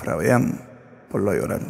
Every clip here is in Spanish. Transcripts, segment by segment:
Ahora bien, ponlo a llorar.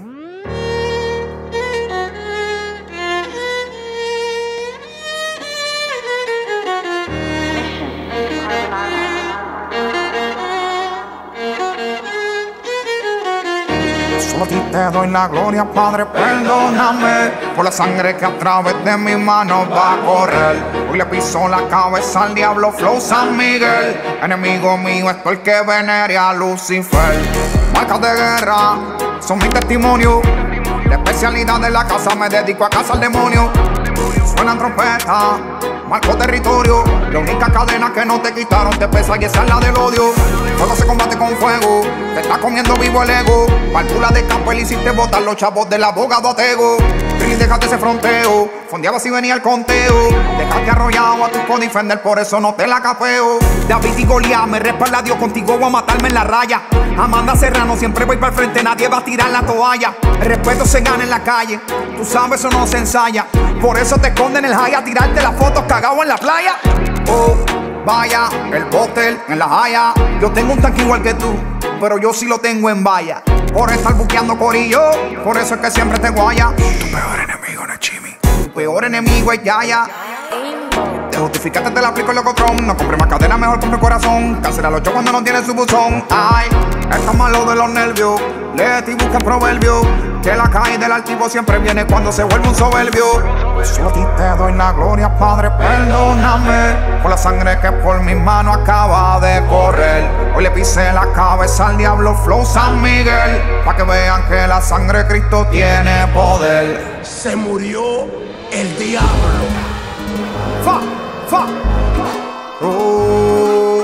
Solo a ti te doy la gloria, Padre, perdóname por la sangre que a través de mis manos va a correr. Hoy le piso la cabeza al diablo, Flow San Miguel. Enemigo mío, esto el que venere a Lucifer. Marcas de guerra son mi testimonio. La especialidad de la casa, me dedico a cazar demonios. Suenan trompetas, marco territorio. La única cadena que no te quitaron te pesa y esa es la del odio. Todo se combate con fuego, te está comiendo vivo el ego. Palpula de campo y hiciste botar los chavos del abogado atego. Trini, dejaste ese fronteo, fondeaba si venía el conteo. Dejaste arrollado a tu co-defender, por eso no te la capeo. David y Goliat, me respalda Dios, contigo voy a matarme en la raya. Amanda Serrano, siempre voy para el frente, nadie va a tirar la toalla. El respeto se gana en la calle, tú sabes eso no se ensaya. Por eso te esconden el high a tirarte las fotos cagado en la playa. Oh, vaya, el bótel en la haya. Yo tengo un tanque igual que tú, pero yo sí lo tengo en valla. Por estar buqueando corillo, por eso es que siempre te guaya. Tu peor enemigo no es Jimmy, tu peor enemigo es Yaya. Te justificaste, te la aplico el locotrón. No compré más cadena, mejor compré corazón. Cancela los 8 cuando no tiene su buzón. Ay, está malo de los nervios. Léete y busca proverbios. Que la caída del altivo siempre viene cuando se vuelve un soberbio. Solo a ti te doy la gloria, Padre, perdóname por la sangre que por mis manos acaba de correr. Hoy le pisé la cabeza al diablo, Flow San Miguel, pa' que vean que la sangre de Cristo tiene poder. Se murió el diablo. Fa, fa, oh.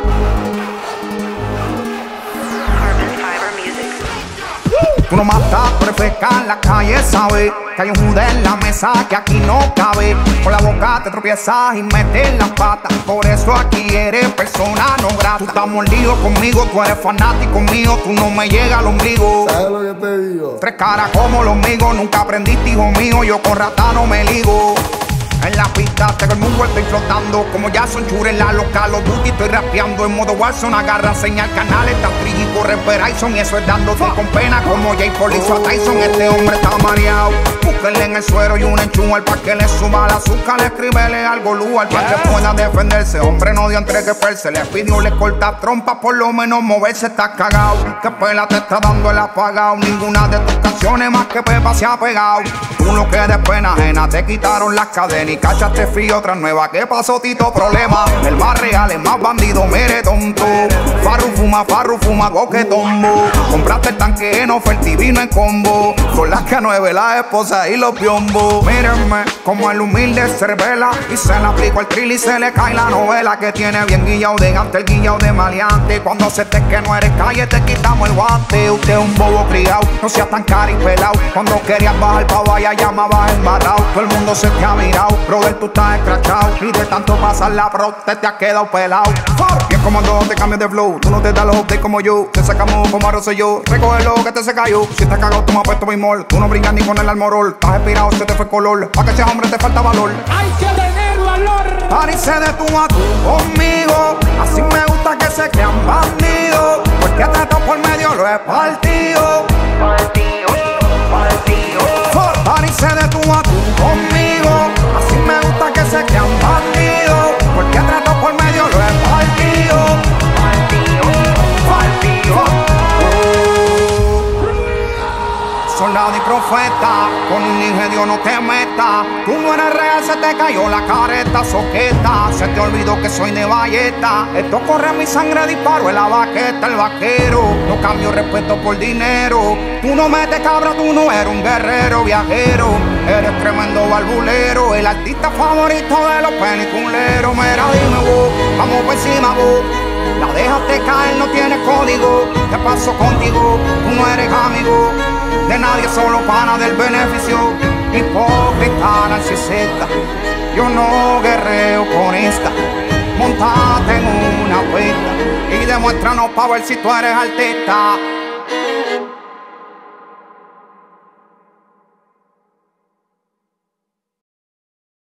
Tú no matas, pero pescar en la calle, ¿sabes? Que hay un jude en la mesa que aquí no cabe. Con la boca te tropiezas y metes las patas. Por eso aquí eres persona no grata. Tú estás mordido conmigo, tú eres fanático mío. Tú no me llegas al ombligo. ¿Sabes lo que te digo? Tres caras como los amigos. Nunca aprendiste, hijo mío, yo con rata no me ligo. En la pista tengo el mundo, estoy flotando como ya son chures en la local. Los duty estoy rapeando en modo Warzone. Agarra señal, canal, está Triggy, corre Verizon. Y eso es dándote con pena como Jay Paul hizo a Tyson. Este hombre está mareado. Búsquenle en el suero y un enchúal pa' que le suba el azúcar. Escríbele algo lugar pa' que pueda defenderse. Hombre no dio entregue perse. Le pidió, le corta trompa, por lo menos moverse está cagado. Que pela te está dando el apagado. Ninguna de tus canciones más que Pepa se ha pegado. Tú lo que de pena ajena te quitaron las cadenas y cachaste frío, otra nueva. ¿Qué pasó, Tito? Problema. El más real, el más bandido, mire tonto. Farru fuma, boquetombo. Compraste el tanque en oferta y vino en combo. Con las K9, la esposa y los piombos. Mírenme, como el humilde cervela. Y se le aplicó el trill y se le cae la novela. Que tiene bien guillao de gante, el guillao de maleante. Cuando se te que no eres calle, te quitamos el guante. Usted es un bobo criado, no seas tan cari pelado. Cuando querías bajar pa' vaya, llamabas embarrado. Todo el mundo se te ha mirado. Brother, tú estás escrachado y de tanto pasar la pro te has quedado pelado. Bien como ando, te cambias de flow. Tú no te das los updates como yo. Te sacamos como arroz y yo. Recoge lo que te se cayó. Si estás cagado, tú me has puesto mi mol. Tú no brincas ni con el almorol. Estás expirado, se te fue color. Pa' que seas hombre te falta valor. Hay que tener valor. Parece de tú a tú conmigo. Así me gusta que se crean bandidos. Porque trato por medio lo he partido. Parece de tú a tú conmigo. Así me gusta que se crean bandidos. Porque trato por medio lo he partido. Soldado y profeta, con un ingenio no te metas. Tú no eres real, se te cayó la careta, soqueta. Se te olvidó que soy de Valleta. Esto corre en mi sangre, disparo en la baqueta, el vaquero. No cambio respeto por dinero. Tú no metes cabra, tú no eres un guerrero viajero. Eres tremendo barbulero, el artista favorito de los peliculeros. Mira, dime vos, vamos por encima vos. La dejaste caer, no tienes código. ¿Qué pasó contigo? Tú no eres amigo de nadie, solo pana del beneficio. Hipócrita, narcisista. Yo no guerreo con esta. Montate en una pista y demuéstranos pa' ver si tú eres artista.